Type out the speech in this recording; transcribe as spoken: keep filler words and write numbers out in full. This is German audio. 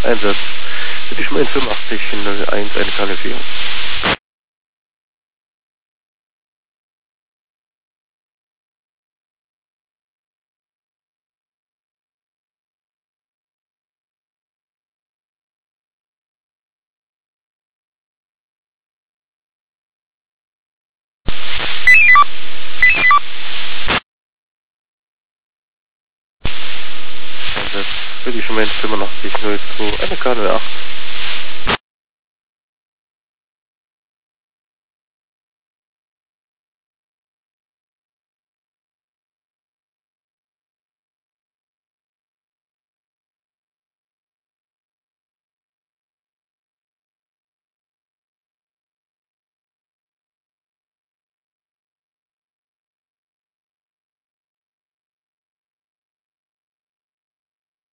Einsatz. Bitte schon mal in fünfundachtzig null eins, eine Kanne vier. Einsatz. Bitte schon mal in fünfundachtzig null zwei, eine Kanne acht.